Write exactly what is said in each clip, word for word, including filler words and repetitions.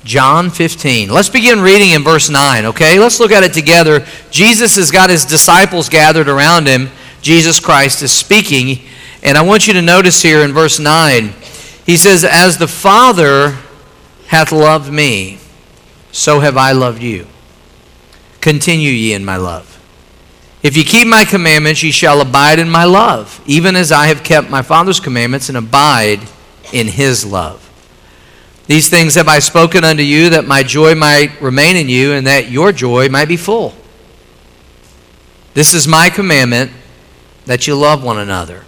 John fifteen. Let's begin reading in verse nine, okay? Let's look at it together. Jesus has got his disciples gathered around him. Jesus Christ is speaking. And I want you to notice here in verse nine, he says, "As the Father hath loved me, so have I loved you. Continue ye in my love. If ye keep my commandments, ye shall abide in my love, even as I have kept my Father's commandments and abide in his love. These things have I spoken unto you, that my joy might remain in you, and that your joy might be full. This is my commandment, that you love one another,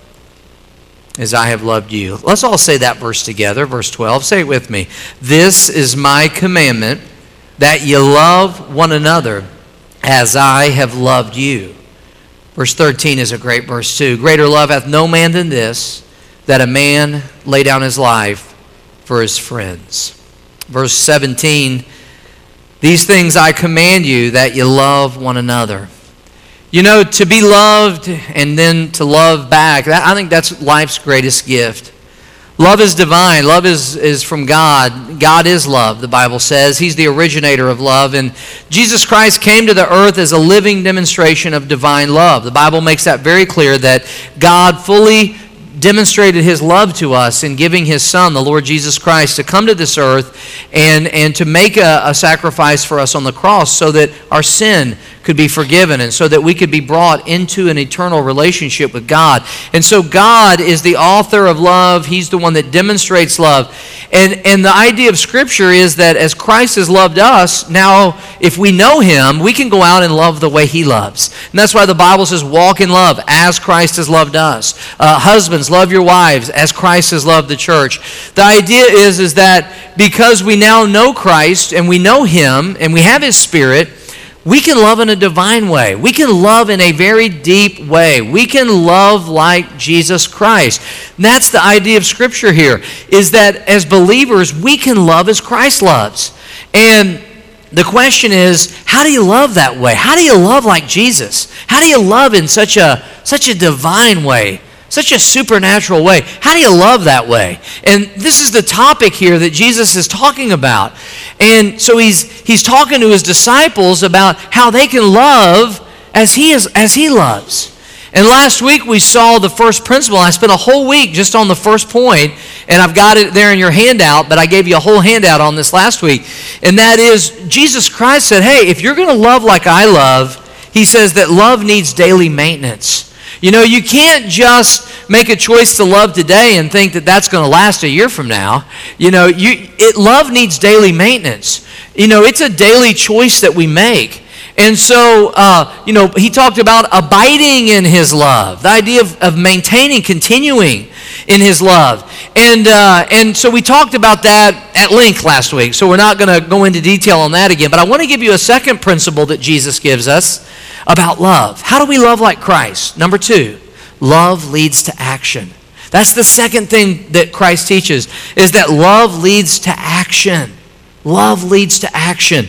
as I have loved you." Let's all say that verse together. Verse twelve. Say it with me. "This is my commandment, that you love one another, as I have loved you." Verse thirteen is a great verse too. "Greater love hath no man than this, that a man lay down his life for his friends." Verse seventeen, "These things I command you, that you love one another." You know, to be loved and then to love back, that, I think that's life's greatest gift. Love is divine. Love is, is from God. God is love, the Bible says. He's the originator of love. And Jesus Christ came to the earth as a living demonstration of divine love. The Bible makes that very clear, that God fully demonstrated his love to us in giving his Son, the Lord Jesus Christ, to come to this earth and, and to make a, a sacrifice for us on the cross, so that our sin could be forgiven and so that we could be brought into an eternal relationship with God. And so God is the author of love. He's the one that demonstrates love. And, and the idea of Scripture is that as Christ has loved us, now if we know him, we can go out and love the way he loves. And that's why the Bible says, walk in love as Christ has loved us. Uh, husbands, love your wives as Christ has loved the church. The idea is, is that because we now know Christ and we know him and we have his Spirit, we can love in a divine way. We can love in a very deep way. We can love like Jesus Christ. And that's the idea of Scripture here, is that as believers, we can love as Christ loves. And the question is, how do you love that way? How do you love like Jesus? How do you love in such a, such a divine way? Such a supernatural way. How do you love that way? And this is the topic here that Jesus is talking about. And so he's he's talking to his disciples about how they can love as he is as he loves. And last week we saw the first principle. I spent a whole week just on the first point, and I've got it there in your handout, but I gave you a whole handout on this last week. And that is, Jesus Christ said, hey, if you're going to love like I love, he says that love needs daily maintenance. You know, you can't just make a choice to love today and think that that's going to last a year from now. You know, you it, love needs daily maintenance. You know, it's a daily choice that we make. And so, uh, you know, he talked about abiding in his love, the idea of, of maintaining, continuing in his love. And uh, and so we talked about that at length last week, so we're not going to go into detail on that again. But I want to give you a second principle that Jesus gives us about love. How do we love like Christ? Number two, love leads to action. That's the second thing that Christ teaches, is that love leads to action. Love leads to action.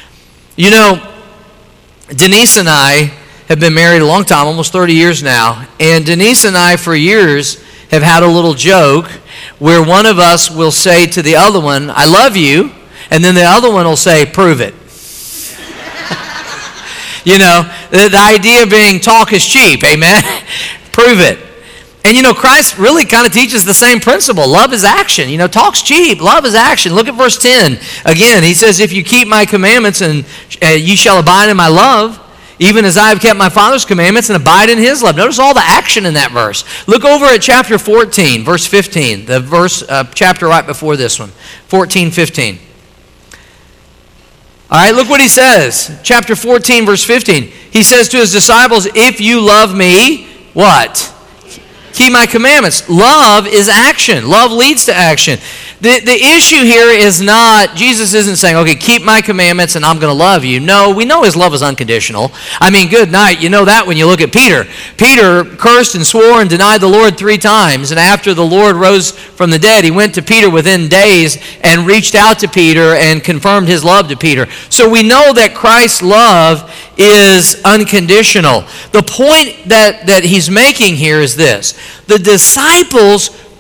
You know, Denise and I have been married a long time, almost thirty years now, and Denise and I for years have had a little joke where one of us will say to the other one, I love you, and then the other one will say, prove it. You know, the, the idea being talk is cheap, amen? Prove it. And you know, Christ really kind of teaches the same principle. Love is action. You know, talk's cheap. Love is action. Look at verse ten. Again, he says, if you keep my commandments, and uh, you shall abide in my love, even as I have kept my Father's commandments and abide in his love. Notice all the action in that verse. Look over at chapter fourteen, verse fifteen, the verse uh, chapter right before this one, fourteen fifteen. All right, look what he says. Chapter fourteen, verse fifteen. He says to his disciples, if you love me, what? Keep my commandments. Love is action. Love leads to action. The, the issue here is not, Jesus isn't saying, okay, keep my commandments and I'm going to love you. No, we know his love is unconditional. I mean, good night. You know that when you look at Peter. Peter cursed and swore and denied the Lord three times. And after the Lord rose from the dead, he went to Peter within days and reached out to Peter and confirmed his love to Peter. So we know that Christ's love is unconditional. The point that, that he's making here is this. The disciples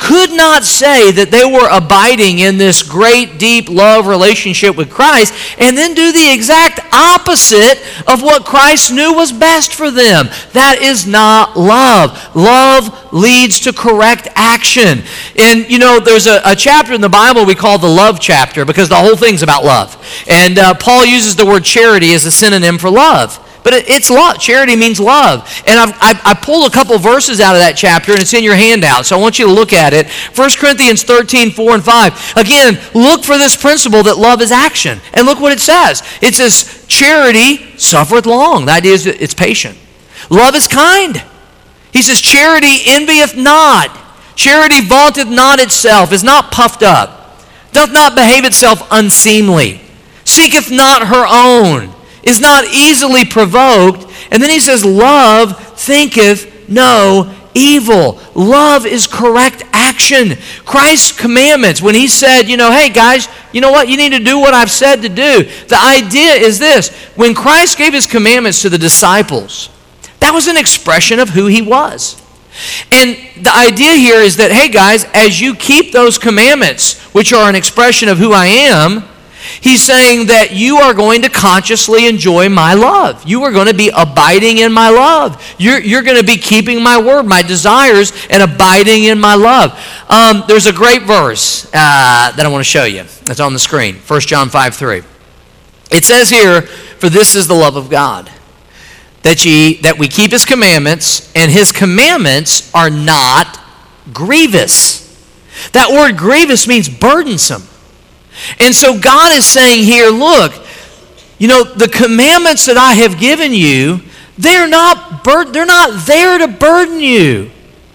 could not say that they were abiding in this great, deep love relationship with Christ and then do the exact opposite of what Christ knew was best for them. That is not love. Love leads to correct action. And, you know, there's a, a chapter in the Bible we call the love chapter because the whole thing's about love. And uh, Paul uses the word charity as a synonym for love. But it's love. Charity means love. And I've, I, I pulled a couple verses out of that chapter, and it's in your handout, so I want you to look at it. First Corinthians thirteen, four and five. Again, look for this principle that love is action. And look what it says. It says, charity suffereth long. The idea is that it's patient. Love is kind. He says, charity envieth not. Charity vaunteth not itself, is not puffed up, doth not behave itself unseemly, seeketh not her own, is not easily provoked. And then he says, love thinketh no evil. Love is correct action. Christ's commandments, when he said, you know, hey guys, you know what? You need to do what I've said to do. The idea is this. When Christ gave his commandments to the disciples, that was an expression of who he was. And the idea here is that, hey guys, as you keep those commandments, which are an expression of who I am, he's saying that you are going to consciously enjoy my love. You are going to be abiding in my love. You're, you're going to be keeping my word, my desires, and abiding in my love. Um, there's a great verse uh, that I want to show you. It's on the screen, First John five, three. It says here, for this is the love of God, that, ye, that we keep his commandments, and his commandments are not grievous. That word grievous means burdensome. And so God is saying here, look, you know, the commandments that I have given you, they're not bur- they're not there to burden you.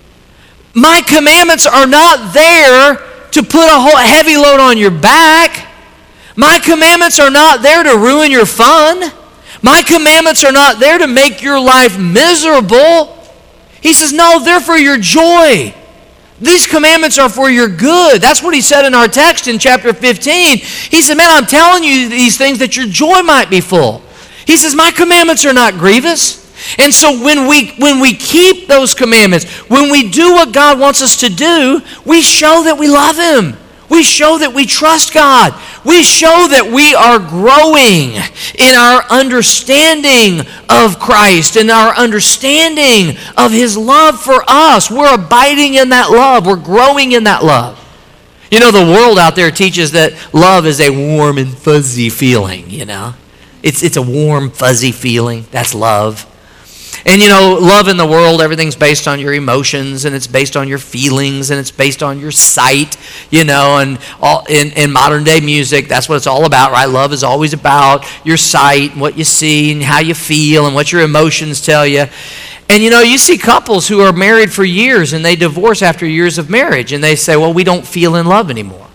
My commandments are not there to put a whole heavy load on your back. My commandments are not there to ruin your fun. My commandments are not there to make your life miserable. He says, no, they're for your joy. These commandments are for your good. That's what he said in our text in chapter fifteen. He said, man, I'm telling you these things that your joy might be full. He says, my commandments are not grievous. And so when we, when we keep those commandments, when we do what God wants us to do, we show that we love him. We show that we trust God. We show that we are growing in our understanding of Christ and our understanding of his love for us. We're abiding in that love. We're growing in that love. You know, the world out there teaches that love is a warm and fuzzy feeling, you know. It's, it's a warm, fuzzy feeling. That's love. And you know, love in the world, everything's based on your emotions, and it's based on your feelings, and it's based on your sight, you know, and all, in, in modern day music, that's what it's all about, right? Love is always about your sight, and what you see, and how you feel, and what your emotions tell you. And you know, you see couples who are married for years, and they divorce after years of marriage, and they say, well, we don't feel in love anymore.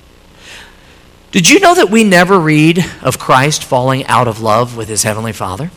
Did you know that we never read of Christ falling out of love with his heavenly Father?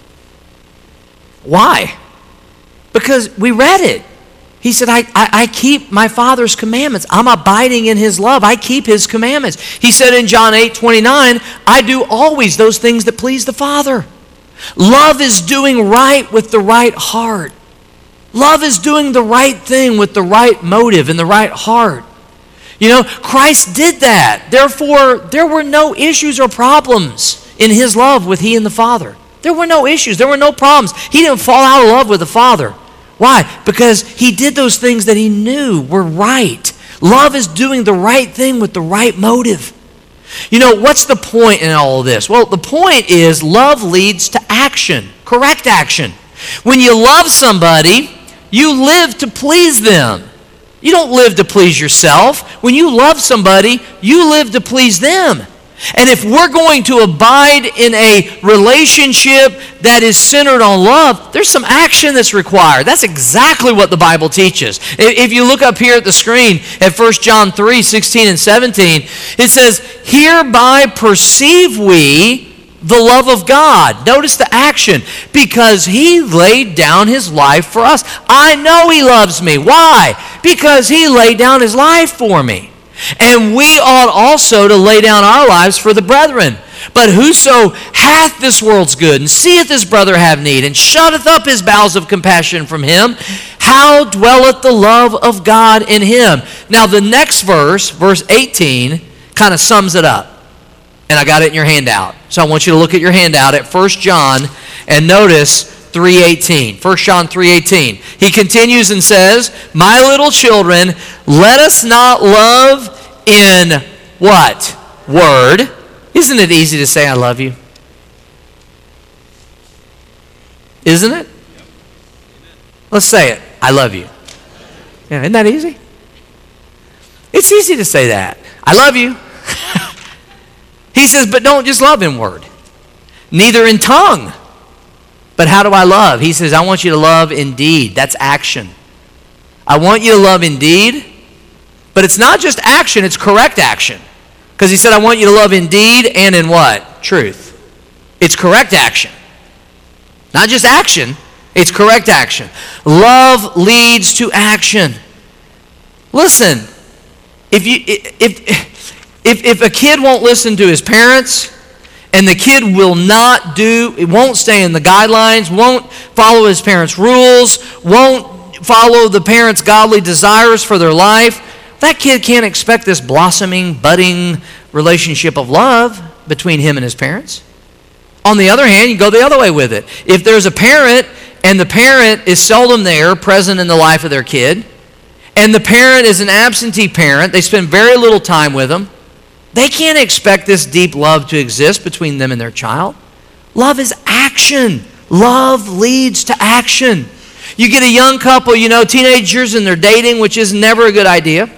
Why? Because we read it. He said, I, I, I keep my Father's commandments. I'm abiding in his love. I keep his commandments. He said in John eight, twenty-nine, I do always those things that please the Father. Love is doing right with the right heart. Love is doing the right thing with the right motive and the right heart. You know, Christ did that. Therefore, there were no issues or problems in his love with he and the Father. There were no issues. There were no problems. He didn't fall out of love with the Father. Why? Because he did those things that he knew were right. Love is doing the right thing with the right motive. You know, what's the point in all of this? Well, the point is love leads to action, correct action. When you love somebody, you live to please them. You don't live to please yourself. When you love somebody, you live to please them. And if we're going to abide in a relationship that is centered on love, there's some action that's required. That's exactly what the Bible teaches. If you look up here at the screen at First John three, sixteen and seventeen, it says, hereby perceive we the love of God. Notice the action. Because he laid down his life for us. I know he loves me. Why? Because he laid down his life for me. And we ought also to lay down our lives for the brethren. But whoso hath this world's good, and seeth his brother have need, and shutteth up his bowels of compassion from him, how dwelleth the love of God in him? Now the next verse, verse eighteen, kind of sums it up. And I got it in your handout. So I want you to look at your handout at First John and notice three eighteen. First John three eighteen. He continues and says, my little children, let us not love in what? Word. Isn't it easy to say I love you? Isn't it? Let's say it. I love you. Yeah, isn't that easy? It's easy to say that. I love you. He says, but don't just love in word. Neither in tongue. But how do I love? He says, I want you to love in deed. That's action. I want you to love in deed. But it's not just action, it's correct action. Because he said, I want you to love in deed and in what? Truth. It's correct action. Not just action, it's correct action. Love leads to action. Listen, if you if if if a kid won't listen to his parents, and the kid will not do, it won't stay in the guidelines, won't follow his parents' rules, won't follow the parents' godly desires for their life, that kid can't expect this blossoming, budding relationship of love between him and his parents. On the other hand, you go the other way with it. If there's a parent and the parent is seldom there, present in the life of their kid, and the parent is an absentee parent, they spend very little time with them, they can't expect this deep love to exist between them and their child. Love is action. Love leads to action. You get a young couple, you know, teenagers, and they're dating, which is never a good idea.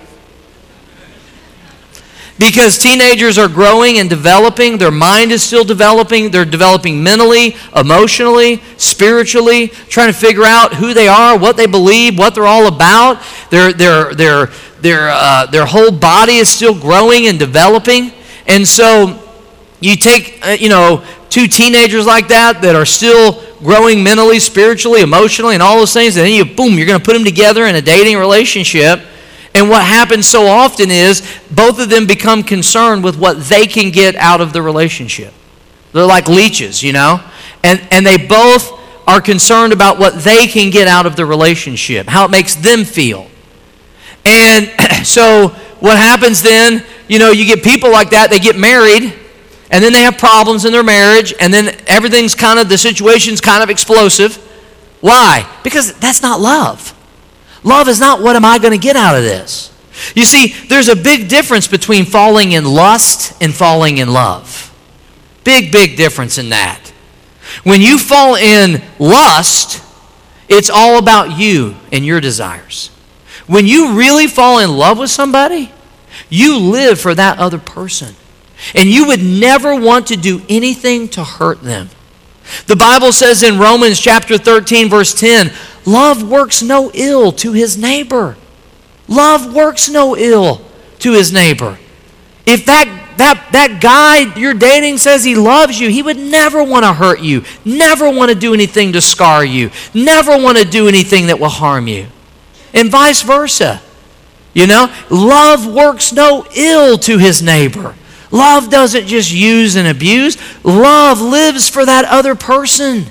Because teenagers are growing and developing. Their mind is still developing. They're developing mentally, emotionally, spiritually, trying to figure out who they are, what they believe, what they're all about. Their, their, their, their, uh, their whole body is still growing and developing. And so you take, uh, you know, two teenagers like that that are still growing mentally, spiritually, emotionally, and all those things, and then you, boom, you're going to put them together in a dating relationship. And what happens so often is both of them become concerned with what they can get out of the relationship. They're like leeches, you know? And, and they both are concerned about what they can get out of the relationship, how it makes them feel. And so what happens then, you know, you get people like that, they get married, and then they have problems in their marriage, and then everything's kind of, the situation's kind of explosive. Why? Because that's not love. Love is not what am I going to get out of this. You see, there's a big difference between falling in lust and falling in love. Big, big difference in that. When you fall in lust, it's all about you and your desires. When you really fall in love with somebody, you live for that other person. And you would never want to do anything to hurt them. The Bible says in Romans chapter thirteen, verse ten, love works no ill to his neighbor. Love works no ill to his neighbor. If that, that, that guy you're dating says he loves you, he would never want to hurt you, never want to do anything to scar you, never want to do anything that will harm you. And vice versa. You know, love works no ill to his neighbor. Love doesn't just use and abuse. Love lives for that other person.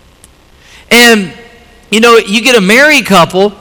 And, you know, you get a married couple,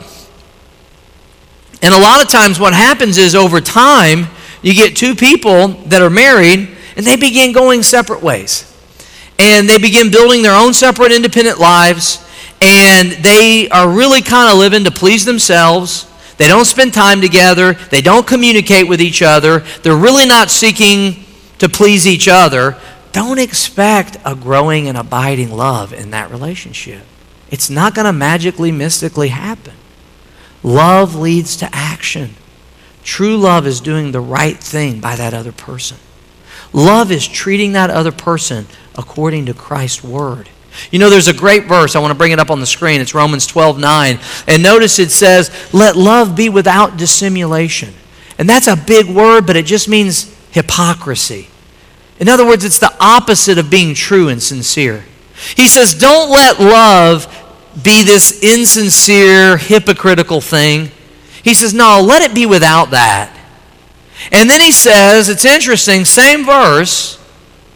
and a lot of times what happens is over time, you get two people that are married, and they begin going separate ways. And they begin building their own separate independent lives, and they are really kind of living to please themselves. They don't spend time together. They don't communicate with each other. They're really not seeking to please each other. Don't expect a growing and abiding love in that relationship. It's not going to magically, mystically happen. Love leads to action. True love is doing the right thing by that other person. Love is treating that other person according to Christ's word. You know, there's a great verse. I want to bring it up on the screen. It's Romans twelve nine. And notice it says, let love be without dissimulation. And that's a big word, but it just means hypocrisy. In other words, it's the opposite of being true and sincere. He says, don't let love be this insincere, hypocritical thing. He says, no, let it be without that. And then he says, it's interesting, same verse,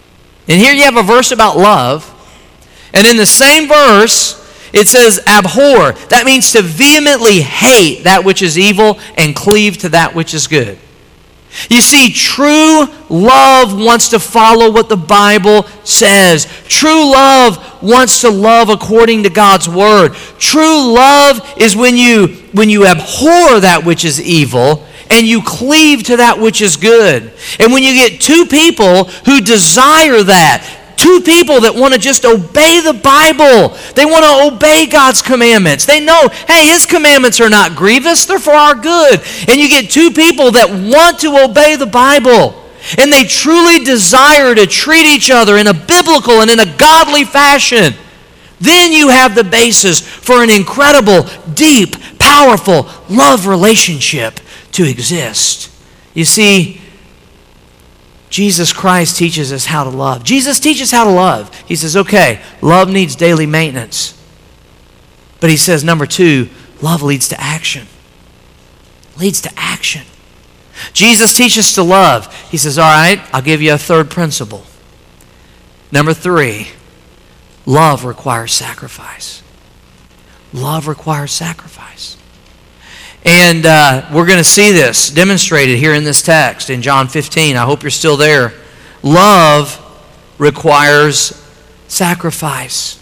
And here you have a verse about love. And in the same verse, it says abhor. That means to vehemently hate that which is evil and cleave to that which is good. You see, true love wants to follow what the Bible says. True love wants to love according to God's word. True love is when you, when you abhor that which is evil and you cleave to that which is good. And when you get two people who desire that, two people that want to just obey the Bible. They want to obey God's commandments. They know, hey, His commandments are not grievous, they're for our good. And you get two people that want to obey the Bible, and they truly desire to treat each other in a biblical and in a godly fashion. Then you have the basis for an incredible, deep, powerful love relationship to exist. You see, Jesus Christ teaches us how to love. Jesus teaches how to love. He says, okay, love needs daily maintenance. But he says, number two, love leads to action. Leads to action. Jesus teaches to love. He says, all right, I'll give you a third principle. Number three, love requires sacrifice. Love requires sacrifice. And uh, we're going to see this demonstrated here in this text in John fifteen. I hope you're still there. Love requires sacrifice.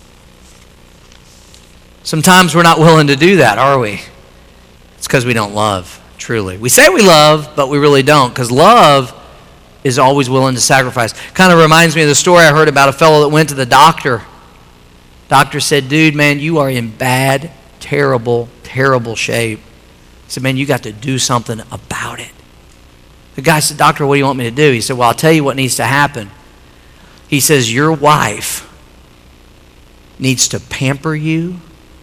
Sometimes we're not willing to do that, are we? It's because we don't love, truly. We say we love, but we really don't, because love is always willing to sacrifice. Kind of reminds me of the story I heard about a fellow that went to the doctor. Doctor said, dude, man, you are in bad, terrible, terrible shape. He said, man, you got to do something about it. The guy said, doctor, what do you want me to do? He said, well, I'll tell you what needs to happen. He says, your wife needs to pamper you,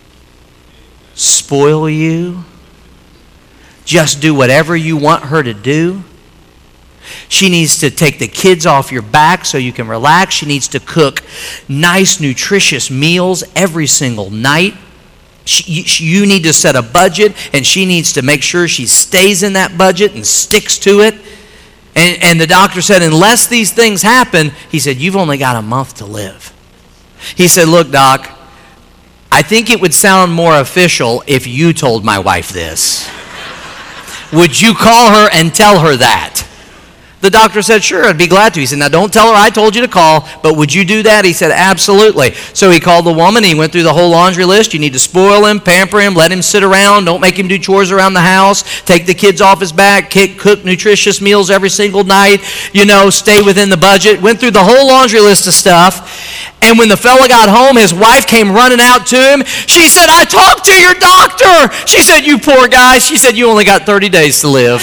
spoil you, just do whatever you want her to do. She needs to take the kids off your back so you can relax. She needs to cook nice, nutritious meals every single night. She, you need to set a budget, and she needs to make sure she stays in that budget and sticks to it. And, and the doctor said, unless these things happen, he said, you've only got a month to live. He said, look, doc, I think it would sound more official if you told my wife this. Would you call her and tell her that? The doctor said, sure, I'd be glad to. He said, now don't tell her I told you to call, but would you do that? He said, absolutely. So he called the woman. He went through the whole laundry list. You need to spoil him, pamper him, let him sit around. Don't make him do chores around the house. Take the kids off his back. Cook nutritious meals every single night. You know, stay within the budget. Went through the whole laundry list of stuff. And when the fella got home, his wife came running out to him. She said, I talked to your doctor. She said, you poor guy. She said, you only got thirty days to live.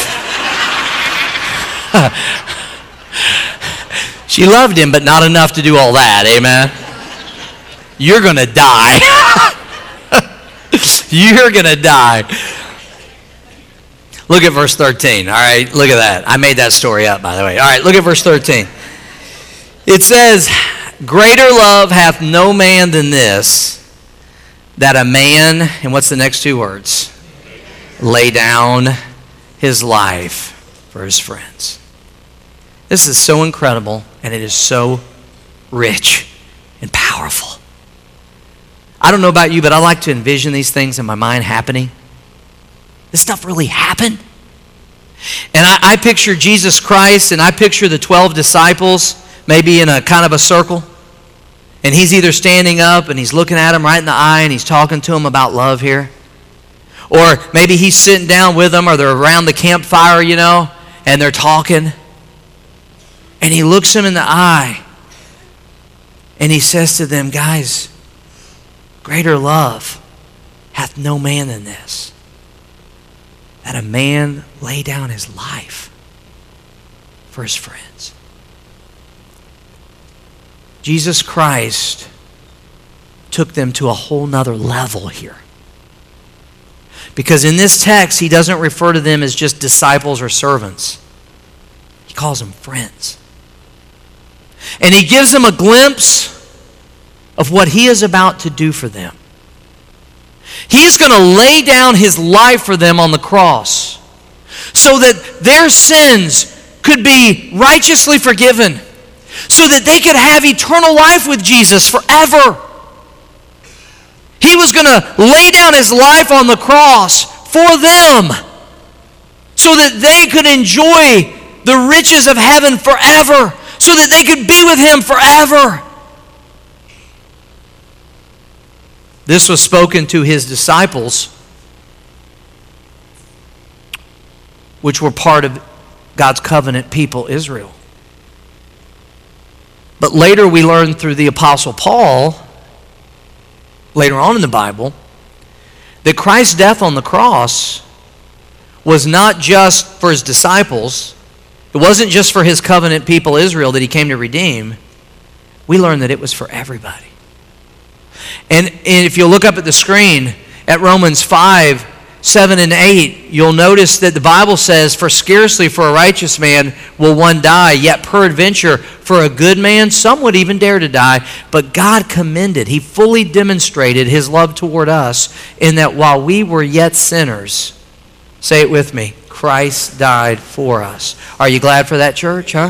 She loved him, but not enough to do all that. Amen. You're going to die. You're going to die. Look at verse thirteen. All right, look at that. I made that story up, by the way. All right, look at verse thirteen. It says, greater love hath no man than this, that a man, and what's the next two words? Lay down his life for his friends. This is so incredible, and it is so rich and powerful. I don't know about you, but I like to envision these things in my mind happening. This stuff really happened. And I, I picture Jesus Christ, and I picture the twelve disciples, maybe in a kind of a circle. And he's either standing up, and he's looking at them right in the eye, and he's talking to them about love here. Or maybe he's sitting down with them, or they're around the campfire, you know, and they're talking. And he looks them in the eye, and he says to them, guys, greater love hath no man than this, that a man lay down his life for his friends. Jesus Christ took them to a whole nother level here. Because in this text, he doesn't refer to them as just disciples or servants. He calls them friends. And he gives them a glimpse of what he is about to do for them. He's going to lay down his life for them on the cross so that their sins could be righteously forgiven, so that they could have eternal life with Jesus forever. He was going to lay down his life on the cross for them so that they could enjoy the riches of heaven forever, so that they could be with him forever. This was spoken to his disciples, which were part of God's covenant people, Israel. But later we learn through the Apostle Paul, later on in the Bible, that Christ's death on the cross was not just for his disciples. It wasn't just for his covenant people, Israel, that he came to redeem. We learn that it was for everybody. And if you look up at the screen at Romans five, seven and eight, you'll notice that the Bible says, "For scarcely for a righteous man will one die, yet peradventure for a good man some would even dare to die. But God commended," he fully demonstrated his love toward us in that while we were yet sinners, say it with me, Christ died for us. Are you glad for that, church, huh?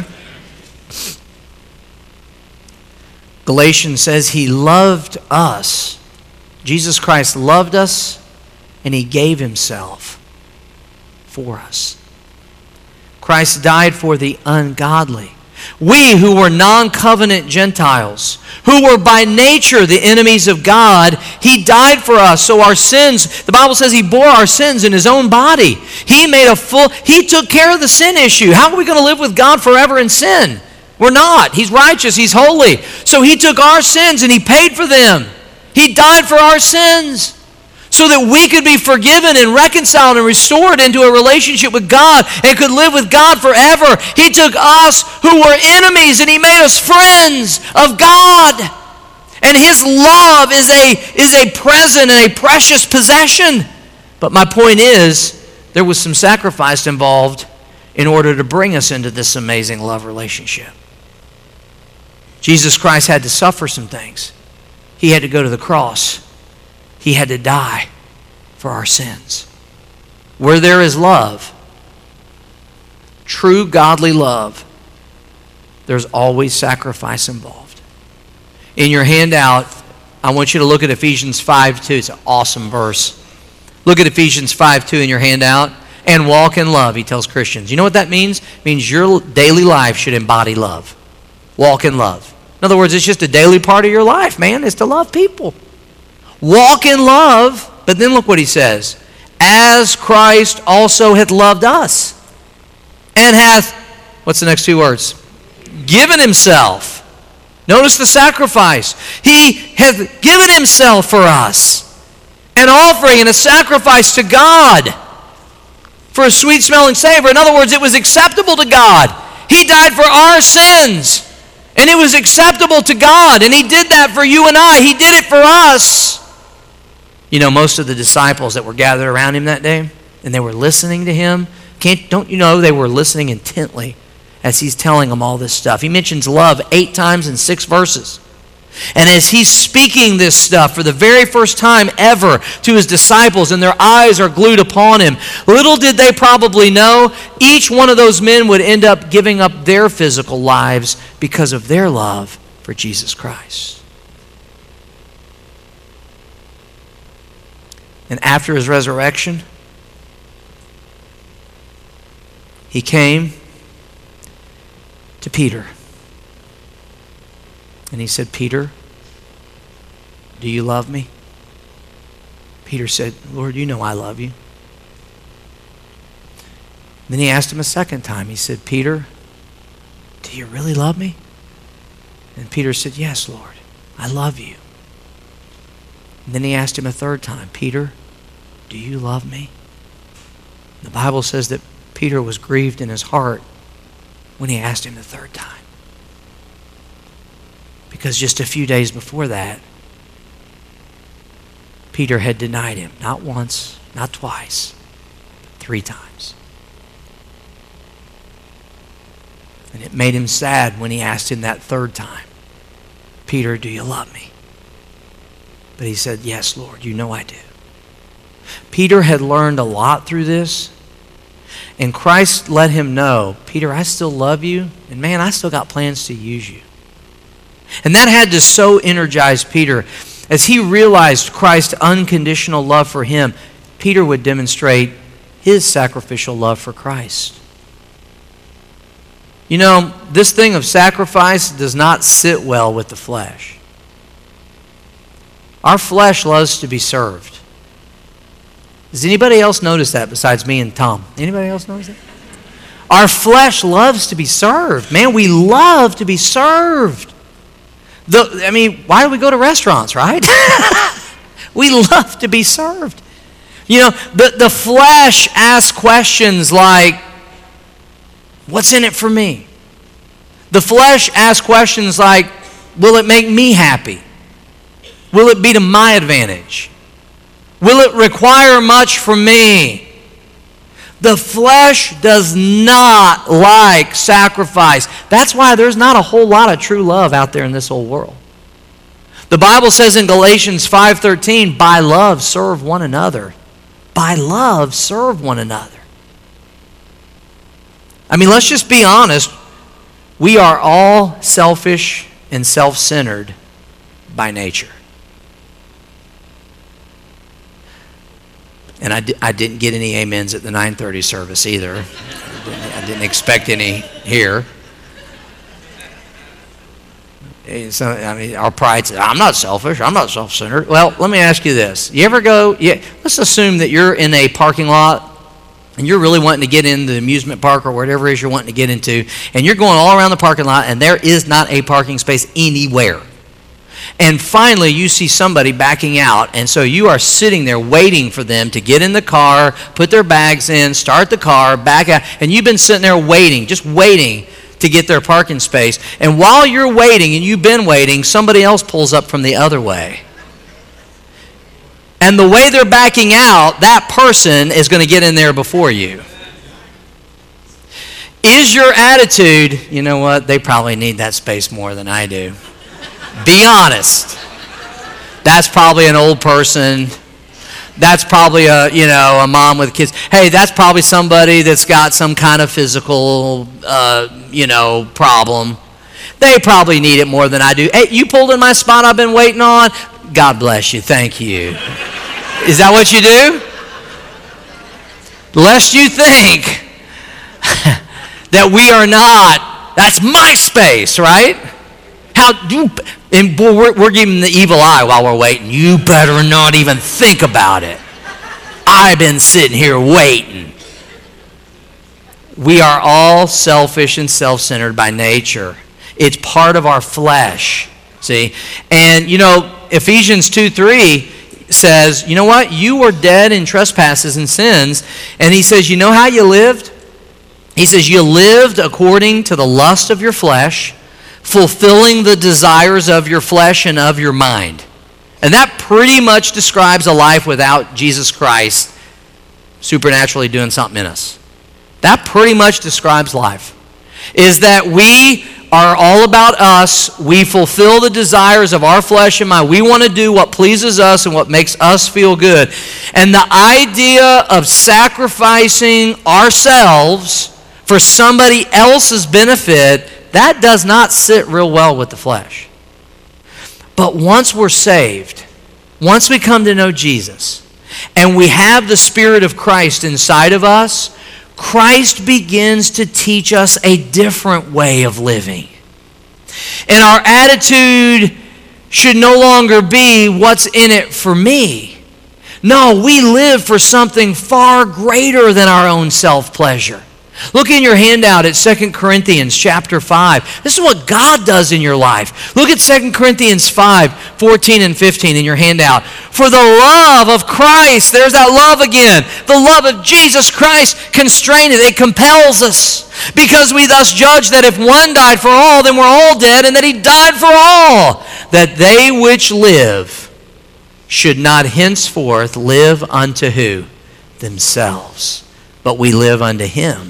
Galatians says he loved us. Jesus Christ loved us, and he gave himself for us. Christ died for the ungodly. We who were non-covenant Gentiles, who were by nature the enemies of God, he died for us. So our sins, the Bible says he bore our sins in his own body. He made a full, he took care of the sin issue. How are we going to live with God forever in sin? We're not. He's righteous. He's holy. So he took our sins and he paid for them. He died for our sins so that we could be forgiven and reconciled and restored into a relationship with God and could live with God forever. He took us who were enemies and he made us friends of God. And his love is a, is a present and a precious possession. But my point is, there was some sacrifice involved in order to bring us into this amazing love relationship. Jesus Christ had to suffer some things. He had to go to the cross. He had to die for our sins. Where there is love, true godly love, there's always sacrifice involved. In your handout, I want you to look at Ephesians five two. It's an awesome verse. Look at Ephesians five two in your handout. And walk in love, he tells Christians. You know what that means? It means your daily life should embody love. Walk in love. In other words, it's just a daily part of your life, man, is to love people. Walk in love, but then look what he says. As Christ also hath loved us, and hath, what's the next two words? Given himself. Notice the sacrifice. He hath given himself for us. An offering and a sacrifice to God for a sweet-smelling savor. In other words, it was acceptable to God. He died for our sins. And it was acceptable to God. And he did that for you and I. He did it for us. You know, most of the disciples that were gathered around him that day, and they were listening to him, can't, don't you know they were listening intently as he's telling them all this stuff. He mentions love eight times in six verses. And as he's speaking this stuff for the very first time ever to his disciples, and their eyes are glued upon him, little did they probably know, each one of those men would end up giving up their physical lives because of their love for Jesus Christ. And after his resurrection, he came to Peter. And he said, Peter, do you love me? Peter said, Lord, you know I love you. Then he asked him a second time. He said, Peter, do you really love me? And Peter said, yes, Lord, I love you. And then he asked him a third time, Peter, do you love me? The Bible says that Peter was grieved in his heart when he asked him the third time. Because just a few days before that, Peter had denied him, not once, not twice, but three times. And it made him sad when he asked him that third time, Peter, do you love me? But he said, yes, Lord, you know I do. Peter had learned a lot through this, and Christ let him know, Peter, I still love you, and man, I still got plans to use you. And that had to so energize Peter. As he realized Christ's unconditional love for him, Peter would demonstrate his sacrificial love for Christ. You know, this thing of sacrifice does not sit well with the flesh. Our flesh loves to be served. Does anybody else notice that besides me and Tom? Anybody else notice that? Our flesh loves to be served. Man, we love to be served. The, I mean, why do we go to restaurants, right? We love to be served. You know, the, the flesh asks questions like, what's in it for me? The flesh asks questions like, will it make me happy? Will it be to my advantage? Will it require much from me? The flesh does not like sacrifice. That's why there's not a whole lot of true love out there in this old world. The Bible says in Galatians five thirteen, by love serve one another. By love serve one another. I mean, let's just be honest. We are all selfish and self-centered by nature. And I, di- I didn't get any amens at the nine thirty service either. I didn't, I didn't expect any here. So, I mean, our pride says, I'm not selfish, I'm not self-centered. Well, let me ask you this. You ever go, yeah, let's assume that you're in a parking lot and you're really wanting to get in the amusement park or whatever it is you're wanting to get into, and you're going all around the parking lot and there is not a parking space anywhere. And finally, you see somebody backing out, and so you are sitting there waiting for them to get in the car, put their bags in, start the car, back out, and you've been sitting there waiting, just waiting to get their parking space. And while you're waiting, and you've been waiting, somebody else pulls up from the other way. And the way they're backing out, that person is going to get in there before you. Is your attitude, you know what, they probably need that space more than I do? Be honest. That's probably an old person. That's probably a, you know, a mom with kids. Hey, that's probably somebody that's got some kind of physical, uh, you know, problem. They probably need it more than I do. Hey, you pulled in my spot I've been waiting on. God bless you. Thank you. Is that what you do? Lest you think that we are not, that's my space, right? How do, and we're, we're giving the evil eye while we're waiting. You better not even think about it. I've been sitting here waiting. We are all selfish and self-centered by nature. It's part of our flesh, see? And, you know, Ephesians two three says, you know what? You were dead in trespasses and sins. And he says, you know how you lived? He says, you lived according to the lust of your flesh, fulfilling the desires of your flesh and of your mind. And that pretty much describes a life without Jesus Christ supernaturally doing something in us. That pretty much describes life. Is that we are all about us. We fulfill the desires of our flesh and mind. We want to do what pleases us and what makes us feel good. And the idea of sacrificing ourselves for somebody else's benefit, that does not sit real well with the flesh. But once we're saved, once we come to know Jesus, and we have the Spirit of Christ inside of us, Christ begins to teach us a different way of living. And our attitude should no longer be, what's in it for me? No, we live for something far greater than our own self-pleasure. Look in your handout at Second Corinthians chapter five. This is what God does in your life. Look at Second Corinthians five, fourteen and fifteen in your handout. For the love of Christ, there's that love again. The love of Jesus Christ constraineth, it compels us. Because we thus judge that if one died for all, then we're all dead, and that he died for all, that they which live should not henceforth live unto who? Themselves. But we live unto him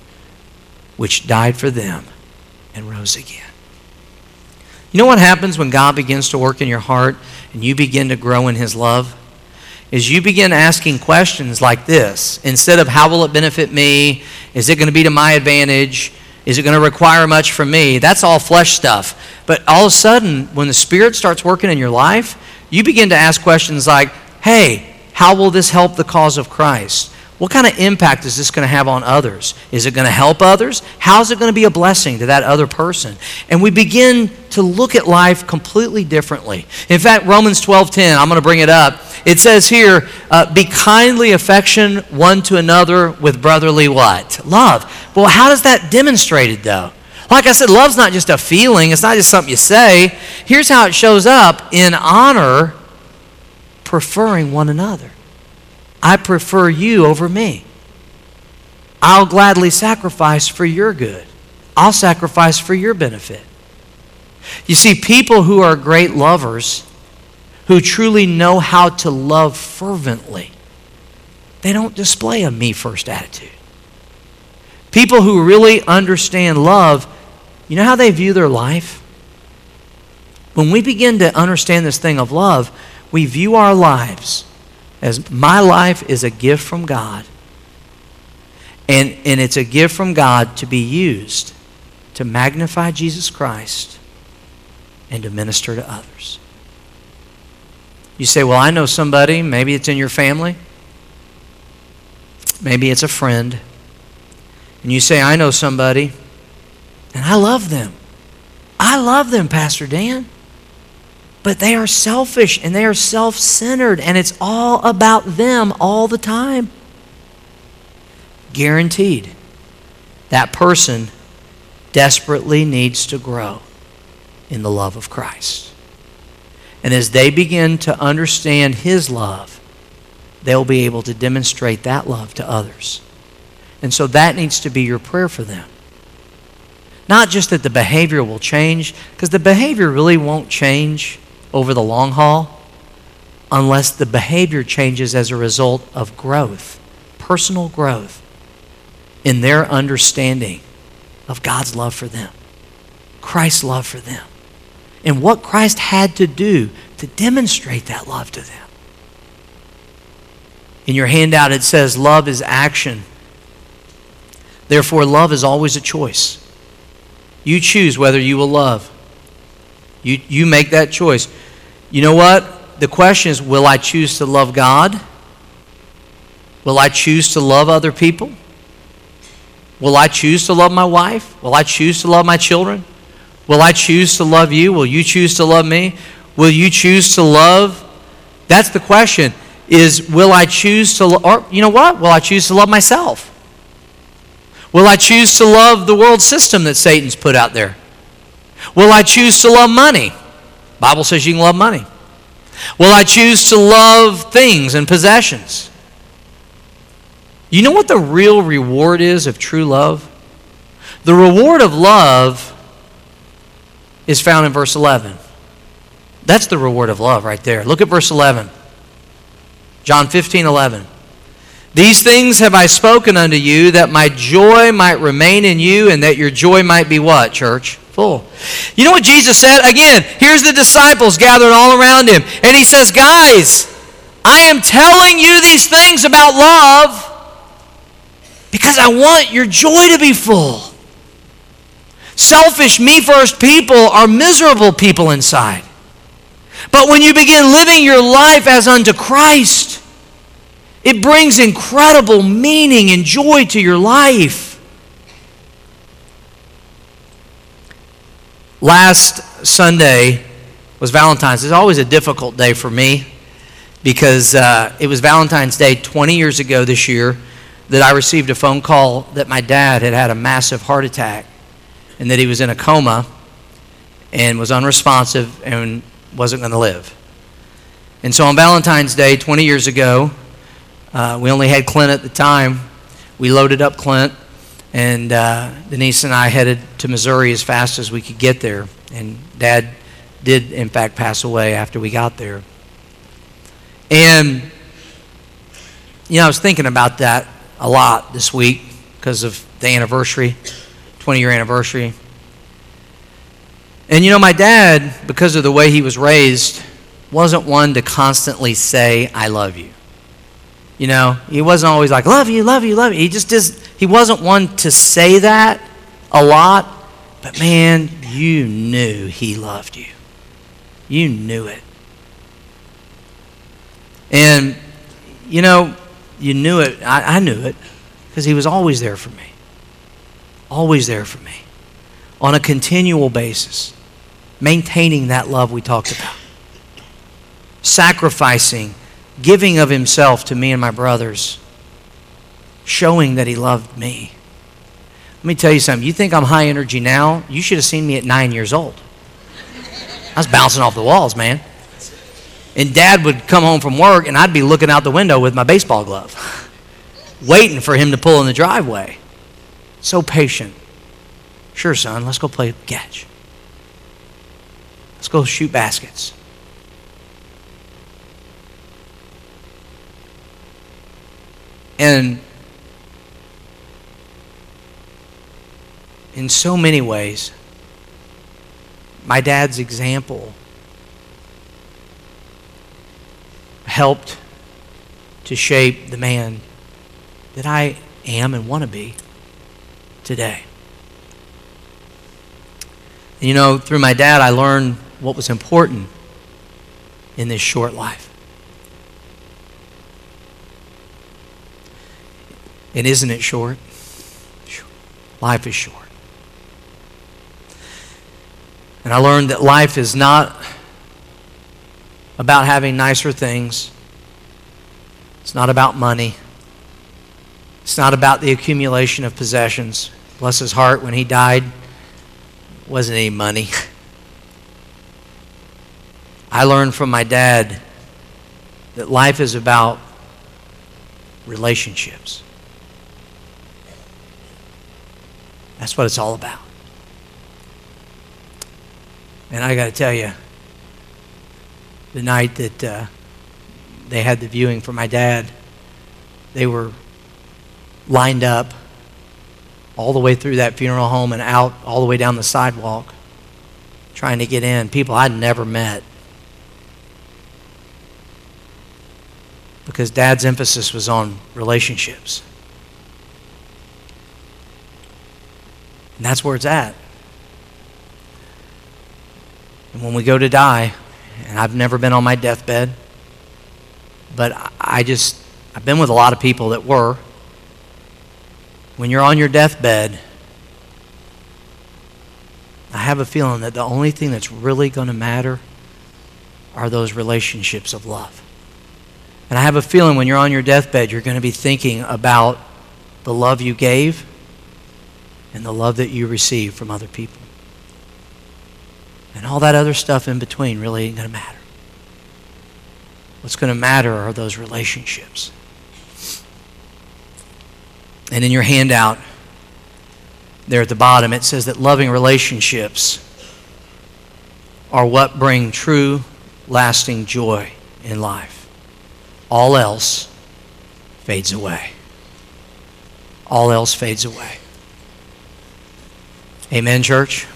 which died for them and rose again. You know what happens when God begins to work in your heart and you begin to grow in his love? Is you begin asking questions like this. Instead of how will it benefit me? Is it going to be to my advantage? Is it going to require much from me? That's all flesh stuff. But all of a sudden, when the Spirit starts working in your life, you begin to ask questions like, hey, how will this help the cause of Christ? What kind of impact is this going to have on others? Is it going to help others? How is it going to be a blessing to that other person? And we begin to look at life completely differently. In fact, Romans twelve ten, I'm going to bring it up. It says here, uh, be kindly affectionate one to another with brotherly what? Love. Well, how is that demonstrated though? Like I said, love's not just a feeling. It's not just something you say. Here's how it shows up: in honor, preferring one another. I prefer you over me. I'll gladly sacrifice for your good. I'll sacrifice for your benefit. You see, people who are great lovers, who truly know how to love fervently, they don't display a me-first attitude. People who really understand love, you know how they view their life? When we begin to understand this thing of love, we view our lives as my life is a gift from God. And, and it's a gift from God to be used to magnify Jesus Christ and to minister to others. You say, well, I know somebody, maybe it's in your family, maybe it's a friend, and you say, I know somebody, and I love them. I love them, Pastor Dan. But they are selfish and they are self-centered, and it's all about them all the time. Guaranteed, that person desperately needs to grow in the love of Christ. And as they begin to understand His love, they'll be able to demonstrate that love to others. And so that needs to be your prayer for them. Not just that the behavior will change, because the behavior really won't change over the long haul unless the behavior changes as a result of growth, personal growth in their understanding of God's love for them, Christ's love for them, and what Christ had to do to demonstrate that love to them. In your handout it says love is action. Therefore, love is always a choice. You choose whether you will love. You, you make that choice. You know what? The question is, will I choose to love God? Will I choose to love other people? Will I choose to love my wife? Will I choose to love my children? Will I choose to love you? Will you choose to love me? Will you choose to love? That's the question, is will I choose to, lo- or you know what? Will I choose to love myself? Will I choose to love the world system that Satan's put out there? Will I choose to love money? The Bible says you can love money. Will I choose to love things and possessions? You know what the real reward is of true love? The reward of love is found in verse eleven. That's the reward of love right there. Look at verse eleven. John fifteen eleven. These things have I spoken unto you, that my joy might remain in you, and that your joy might be what, church? Full. You know what Jesus said? Again, here's the disciples gathered all around him. And he says, guys, I am telling you these things about love because I want your joy to be full. Selfish, me-first people are miserable people inside. But when you begin living your life as unto Christ, it brings incredible meaning and joy to your life. Last Sunday was Valentine's. It's always a difficult day for me because uh, it was Valentine's Day twenty years ago this year that I received a phone call that my dad had had a massive heart attack and that he was in a coma and was unresponsive and wasn't going to live. And so on Valentine's Day twenty years ago, uh, we only had Clint at the time. We loaded up Clint, and uh, Denise and I headed to Missouri as fast as we could get there. And Dad did, in fact, pass away after we got there. And, you know, I was thinking about that a lot this week because of the anniversary, twenty-year anniversary. And, you know, my dad, because of the way he was raised, wasn't one to constantly say, I love you. You know, he wasn't always like, love you, love you, love you. He just does, he wasn't one to say that a lot. But man, you knew he loved you. You knew it. And, you know, you knew it. I, I knew it because he was always there for me. Always there for me. On a continual basis. Maintaining that love we talked about. Sacrificing, giving of himself to me and my brothers. Showing that he loved me. Let me tell you something. You think I'm high energy now? You should have seen me at nine years old. I was bouncing off the walls, man. And Dad would come home from work, and I'd be looking out the window with my baseball glove, waiting for him to pull in the driveway. So patient. Sure, son, let's go play catch. Let's go shoot baskets. And in so many ways, my dad's example helped to shape the man that I am and want to be today. And you know, through my dad, I learned what was important in this short life. And isn't it short? Life is short. And I learned that life is not about having nicer things. It's not about money. It's not about the accumulation of possessions. Bless his heart, when he died, it wasn't any money. I learned from my dad that life is about relationships. That's what it's all about. And I got to tell you, the night that uh, they had the viewing for my dad, they were lined up all the way through that funeral home and out all the way down the sidewalk trying to get in. People I'd never met. Because Dad's emphasis was on relationships. And that's where it's at. And when we go to die, and I've never been on my deathbed, but I just, I've been with a lot of people that were. When you're on your deathbed, I have a feeling that the only thing that's really going to matter are those relationships of love. And I have a feeling when you're on your deathbed, you're going to be thinking about the love you gave and the love that you received from other people. And all that other stuff in between really ain't going to matter. What's going to matter are those relationships. And in your handout, there at the bottom, it says that loving relationships are what bring true, lasting joy in life. All else fades away. All else fades away. Amen, church?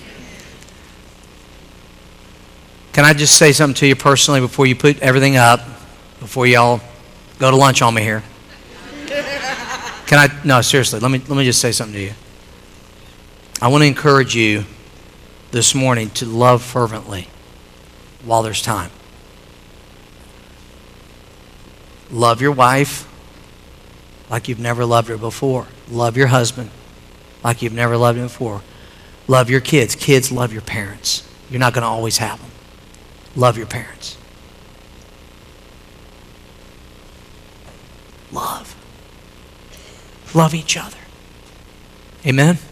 Can I just say something to you personally before you put everything up, before y'all go to lunch on me here? Can I? No, seriously, let me, let me just say something to you. I want to encourage you this morning to love fervently while there's time. Love your wife like you've never loved her before. Love your husband like you've never loved him before. Love your kids. Kids, love your parents. You're not going to always have them. Love your parents. Love. Love each other. Amen?